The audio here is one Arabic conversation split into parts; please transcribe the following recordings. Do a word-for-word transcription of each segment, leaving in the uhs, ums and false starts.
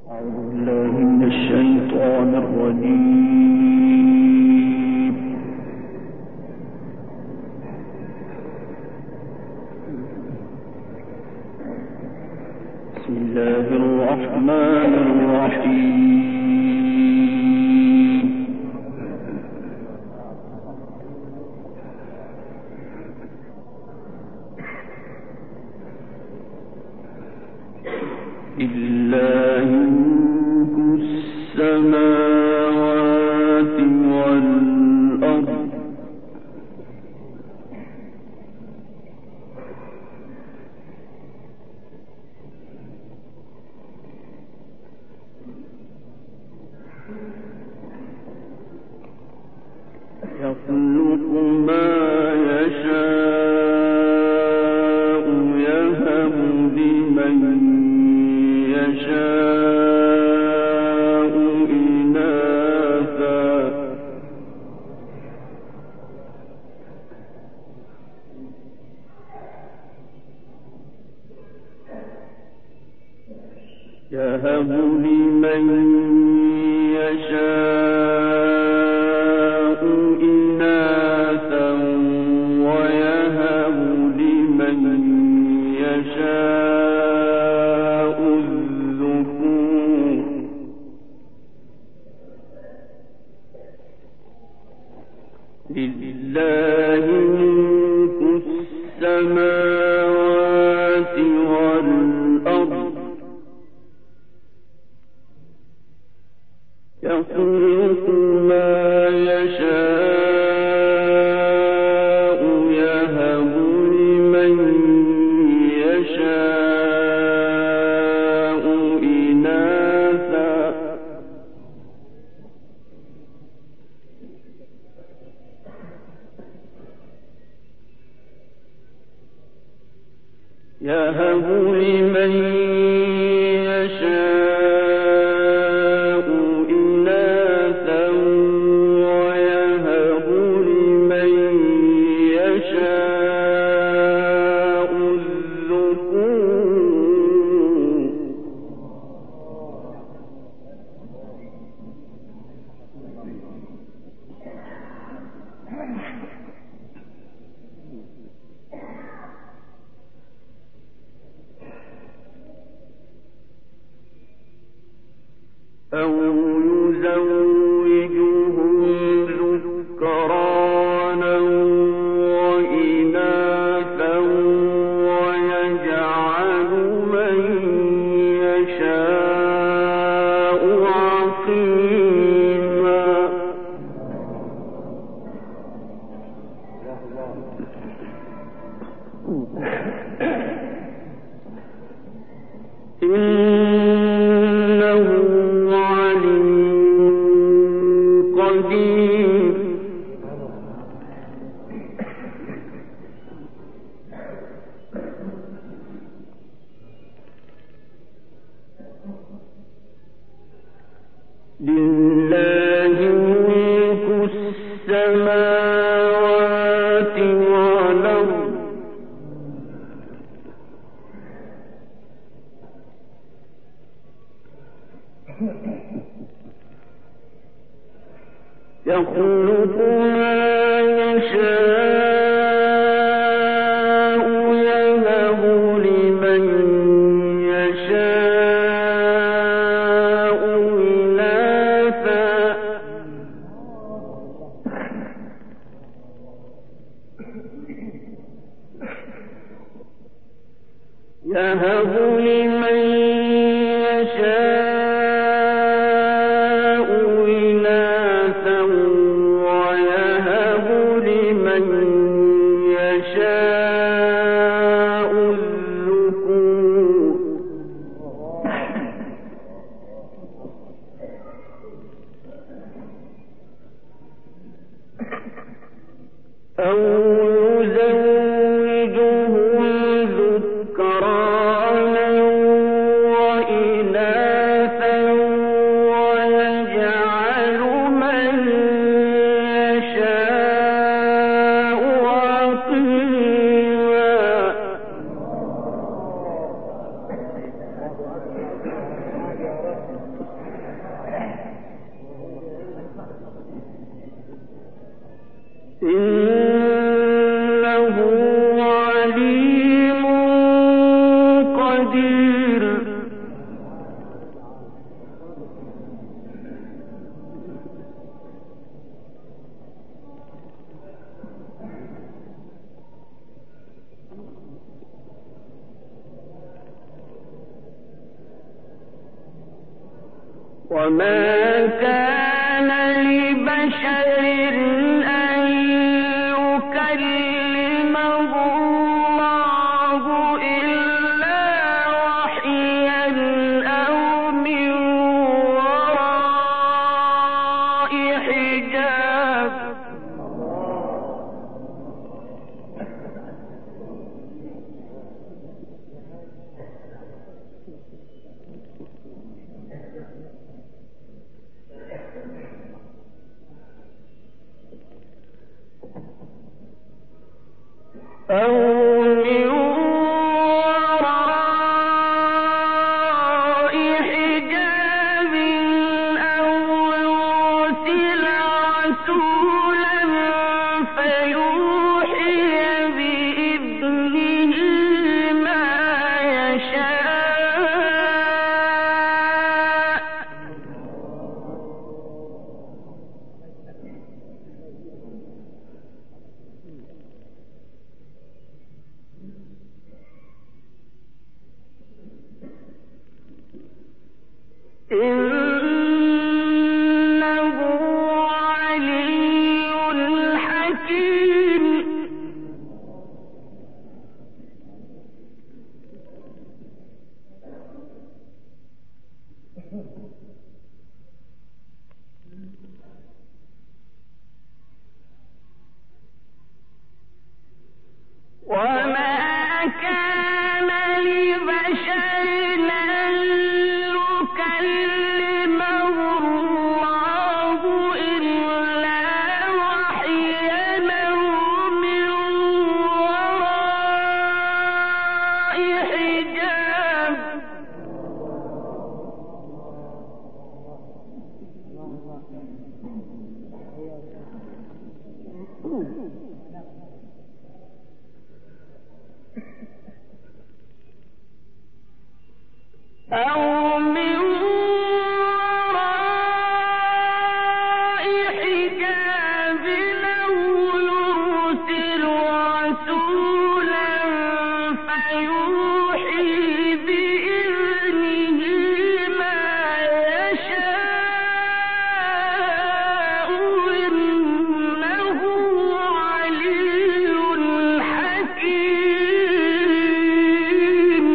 يهب لمن يشاء إناثا ويهب لمن يشاء الذكور لله ملك السماوات والأرض يخلق ما يشاء يهب لمن يشاء إناثا يهب لمن يشاء إناثا ويهب لمن يشاء الذكور أو يزوجهم ذكرانا وإناثا ويجعل من يشاء عقيما إنه عليم قدير لله ملك السماوات والأرض يخلق ما يشاء يهب لمن يشاء إناثا يهب لمن يشاء إناثا ويهب لمن وما كان لبشر أن يكلمه الله إلا وحيا أو من وراء حجاب. أو من وراء حجاب أو يرسل رسولا فيوحي بإذنه ما يشاء. إنه علي حكيم. وما كان لبشر أن يكلمه الله إلا وحيا أو من وراء حجاب. أو من وراء حجاب أو يرسل رسولا فيوحي بإذنه ما يشاء. إنه علي حكيم.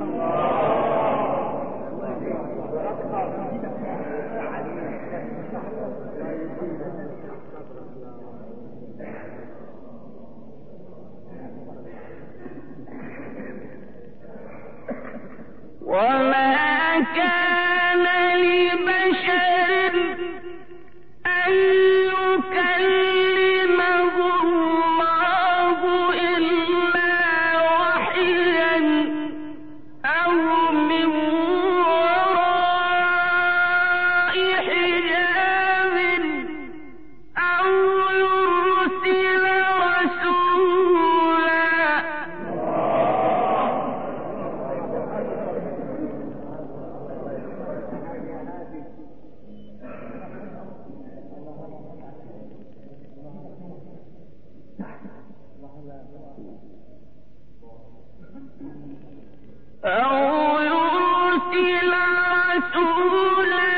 وما كان لبشر أن يكلمه الله إلا وحيا أو من وراء حجاب أو يرسل رسولا. أو يرسل رسولا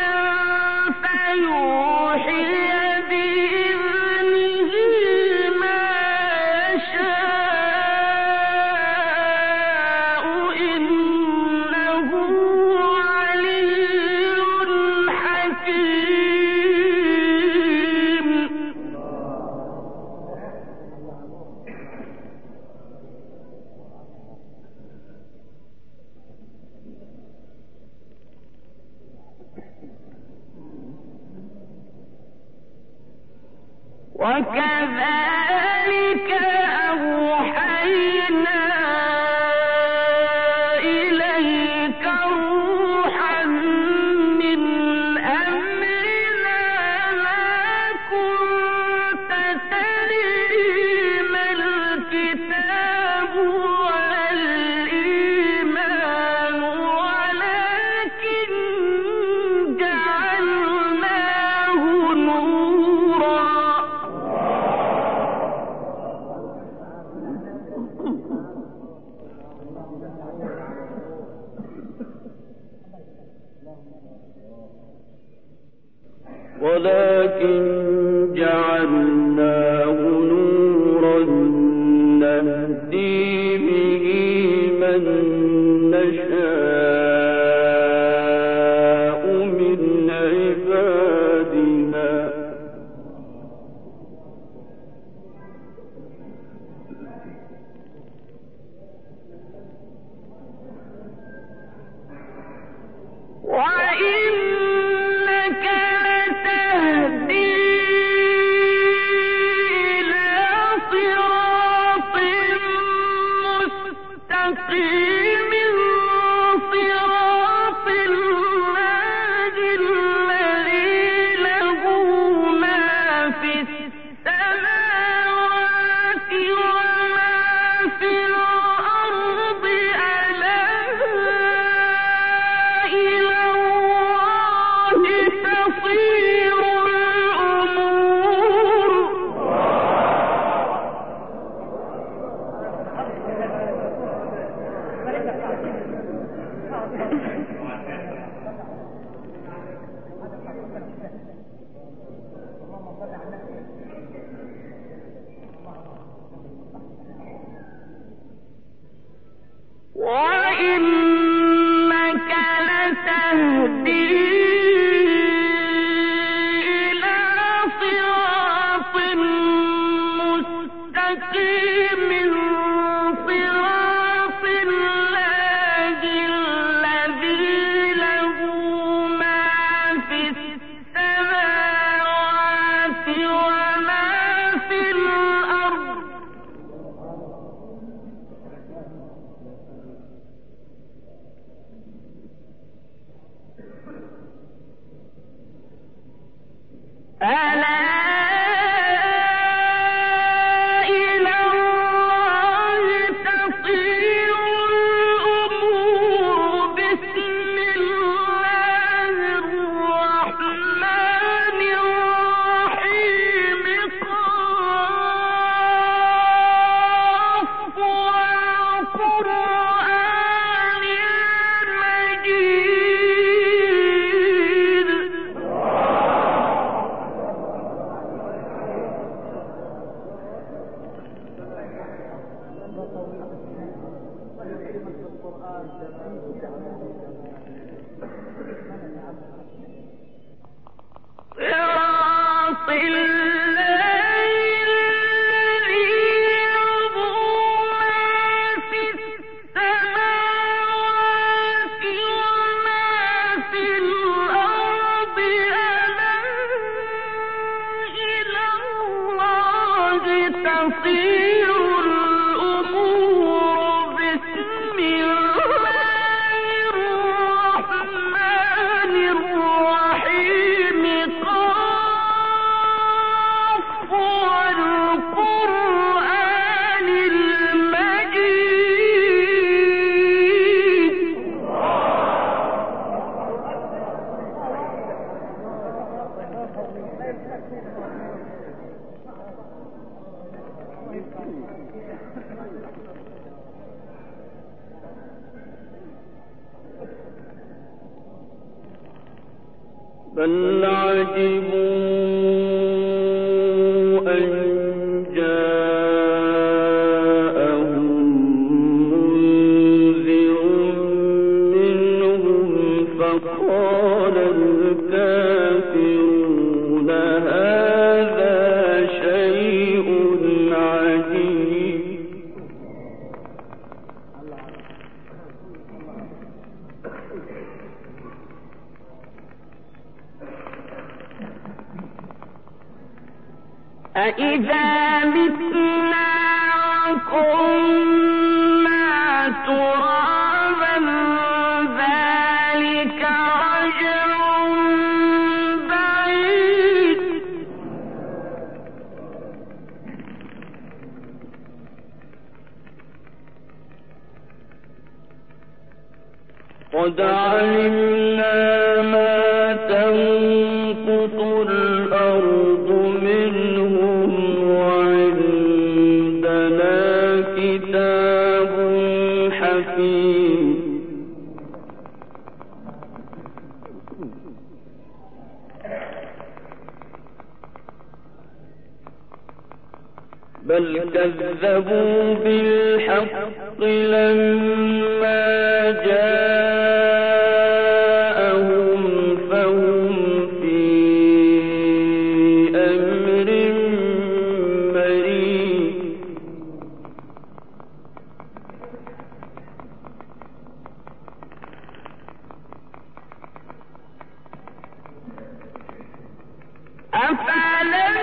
فيوحي بإذنه ما يشاء. إنه علي حكيم. وكذلك أوحينا إليك روحا من أمرنا ما كنت تدري ما الكتاب ولا الإيمان ولكن جعلناه نورا. ولكن جعلناه نورا نهدي به من نشاء من عبادنا وإنك لتهدي إلى صراط مستقيم صراط الله الذي له ما في السماوات وما في الأرض ألا إلى الله تصير الأمور وإنك لتهدي إلى صراط مستقيم صراط الله الذي له ما في السماوات وما في الأرض ألا إلى الله تصير الأمور بسم الله الرحمن الرحيم قاف والقرآن المجيد صراط الله الذي له ما في السماوات وما في الأرض ألا إلى الله تصير الأمور بسم الله الرحمن الرحيم قاف والقرآن المجيد بل عجبوا أن جاءهم منذر منهم فقال الكافرون هذا شيء عجيب أإذا متنا وكنا ترابا ذلك رجع بعيد قد علمنا ما تنقص الأرض منهم وعندنا كتاب حكيم بل كذبوا بالحق لما جاءهم فهم في أمر مريج أفلم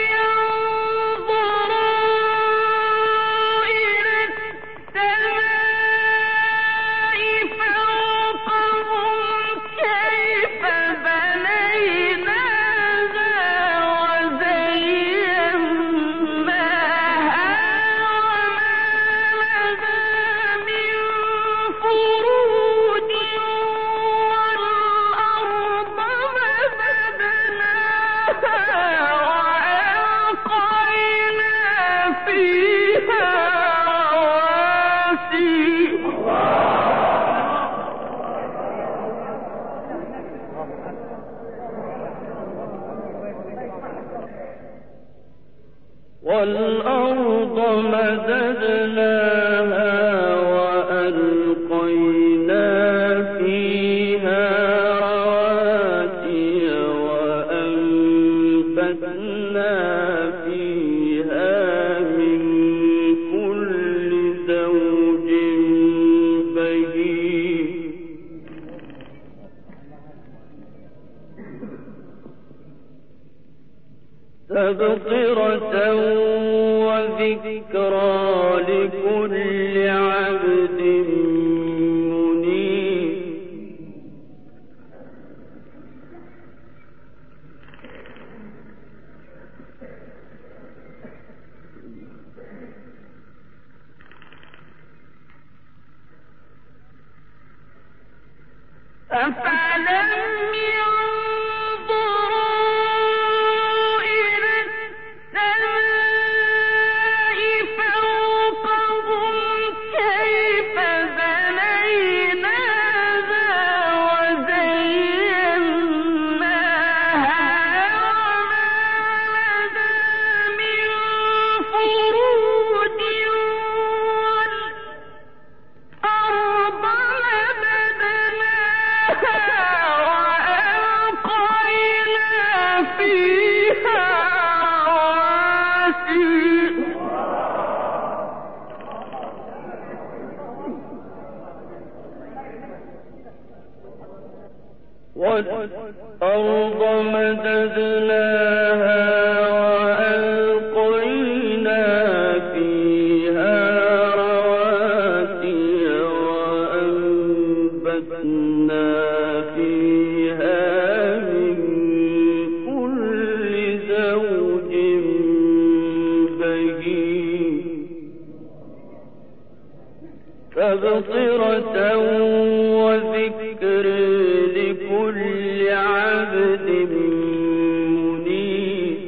والأرض مددناها وألقينا فيها رواسي وأنبتنا فيها من كل زوج بهيج تبصرة وذكرى لكل عبد منيب أفلم والأرض مددناها وألقينا فيها رواسي وأنبتنا فيها من كل زوج بهيج تبصرة وذكر لكل عبد منيب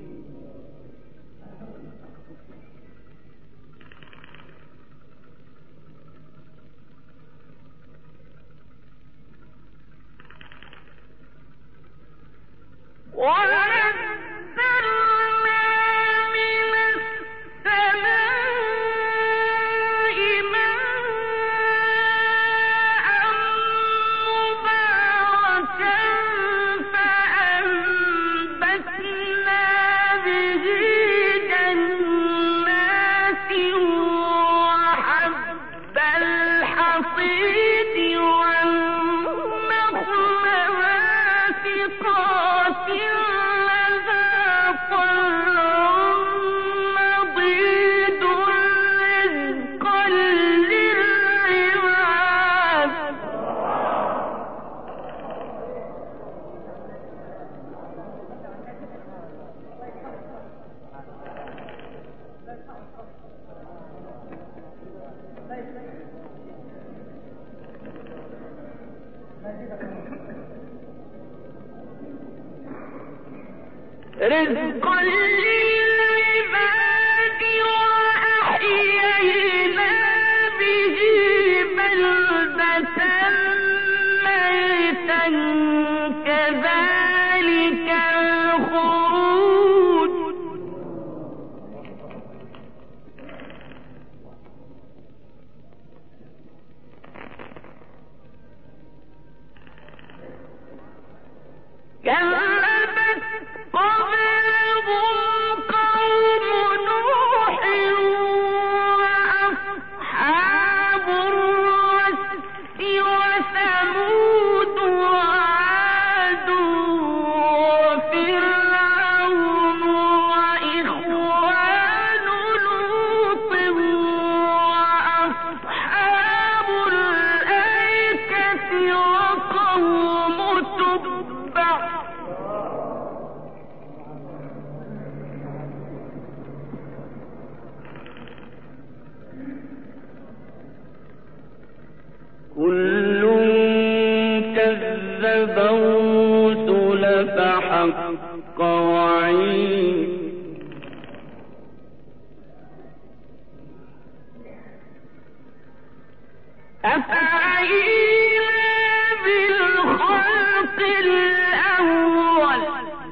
رزقا للعباد وأحيينا به بلدة ميتا كذلك الخروج كذبت قبلهم قوم نوح وأصحاب الرس وثمود وعاد وفرعون وإخوان لوط وأصحاب الأيكة وقوم تبع كل كذب الرسل فحق وعيد أفعينا بالخلق الأول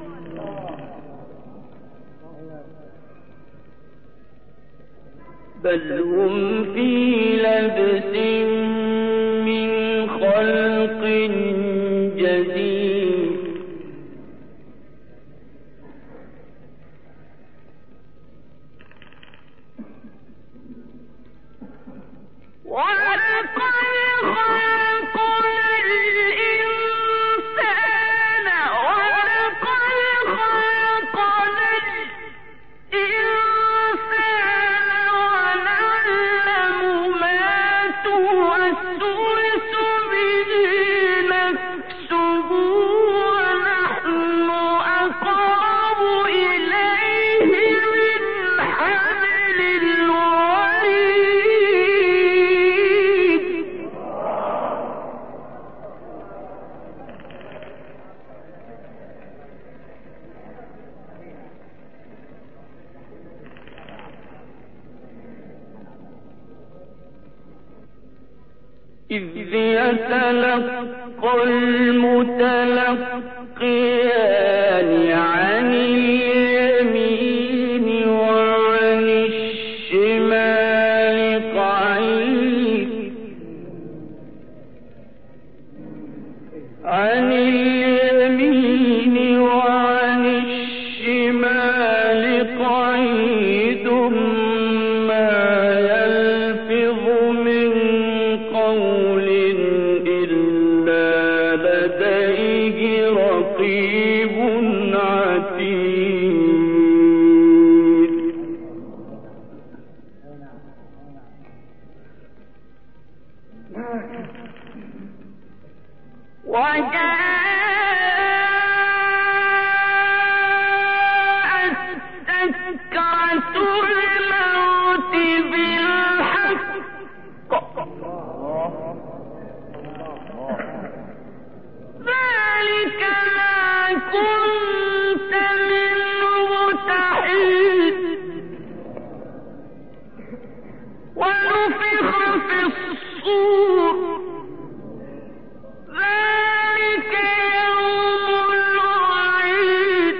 بل هم في لبس من خلق جديد ولقد خلقنا الإنسان ولقد خلقنا الإنسان ونعلم ما توسوس به نفسه ونحن أقرب إليه من حبل الوريد إذ يتلقى المتلقيان عن اليمين وعن الشمال قعيد عن اليمين وعن الشمال قعيد ما يلفظ من قول إلا لديه رقيب عتيد وجاءت سكرة الموت بالحق ذلك ما كنت منه تحيد ونفخ في الصور ذلك يوم الوعيد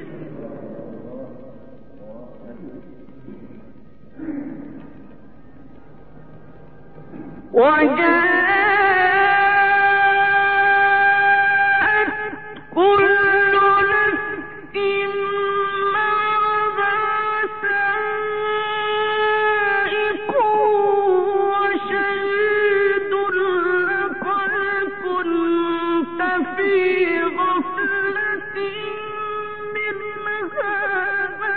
وجاءت كل نفس معها سائق وشهيد لقد كنت في غفلة من هذا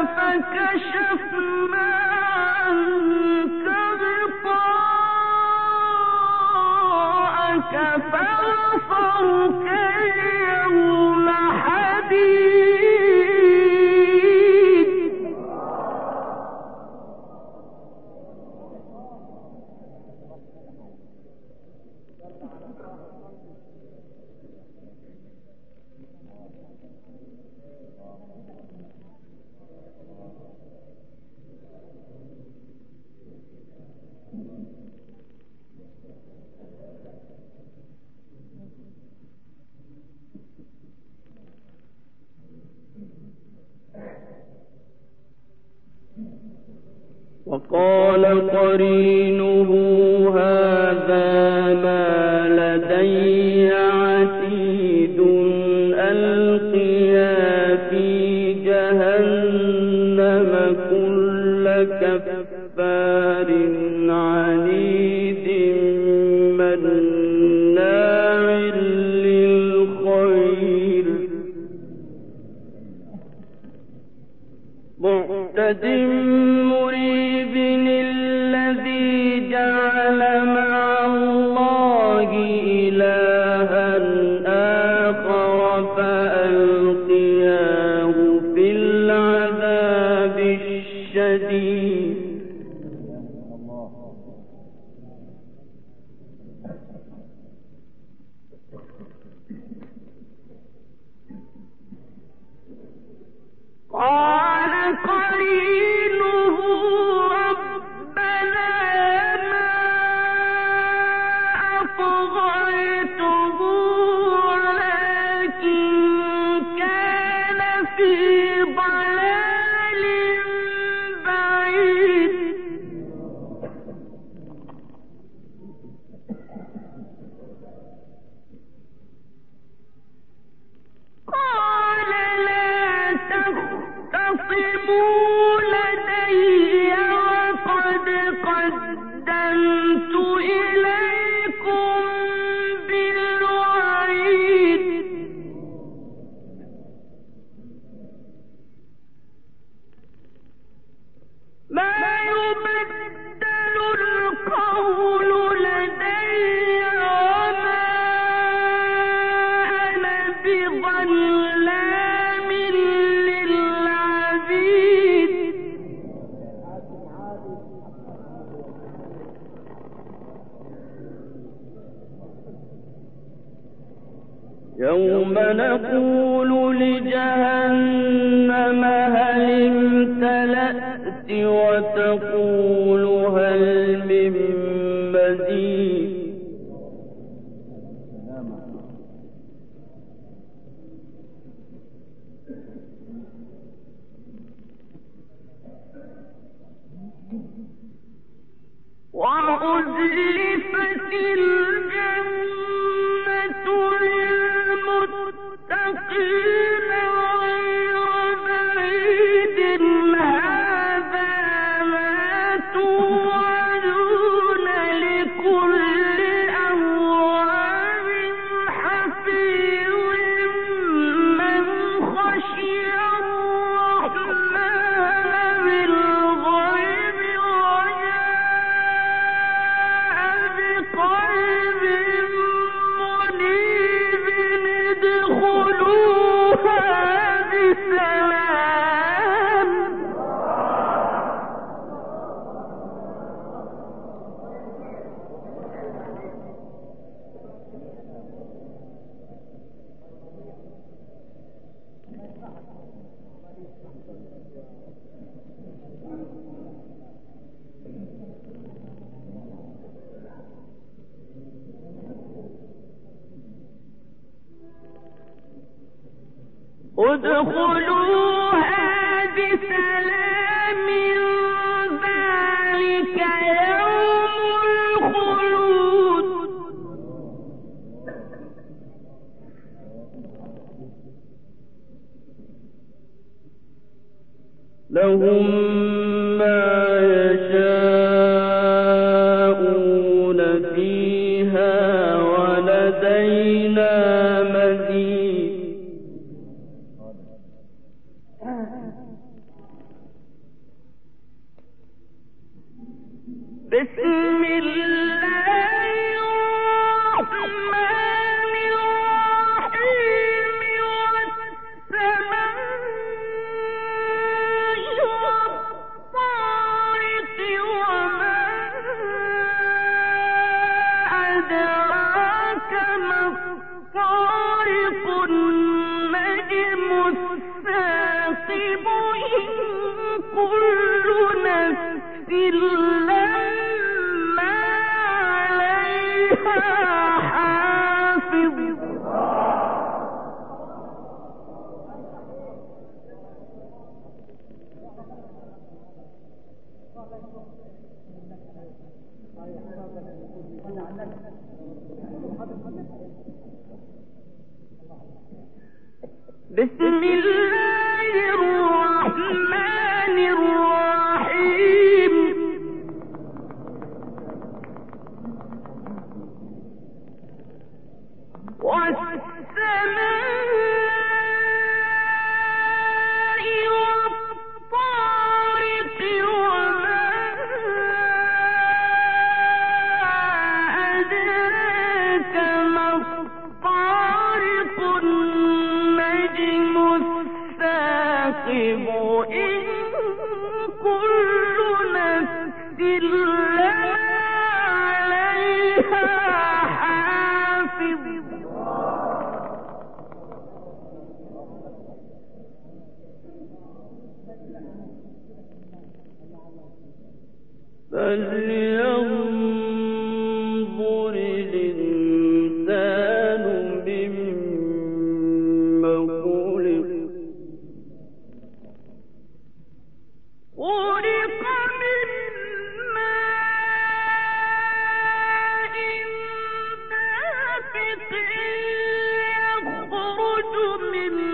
فكشفنا عنك غطاءك فبصرك اليوم حديد وقال قرينه هذا ما لدي عتيد أسد مريب الذي جعل مع الله إلها آخر فألقياه في العذاب الشديد. قال قرينه ربنا ما أطغيته ولكن كان في ضلال بعيد. قال لا تختصموا لدي وقد قدمت إليكم بالوعيد. ما يبدل القول لدي وما أنا بظلام للعبيد. يوم نقول لجهنم هل امتلأت وتقول هل من مزيد. وأزلفت الجنة للمتقين غير بعيد. هذا ما توعدون لكل أواب حفيظ من خشي الرحمن بالغيب وجاء بقلب منيب. ادخلوها بسلام. ادخلوها بسلام ذلك يوم الخلود. لهم ما يشاءون فيها ولدينا مزيد. بسم الله الرحمن الرحيم. والسماء والطارق وما أدراك ما الطارق. النجم الثاقب إن كل نفس لما عليها حافظ. بسم الله الرحمن الرحيم. والسماء والطارق فلينظر الإنسان مما خلق خلق من ماء دافق يخرج من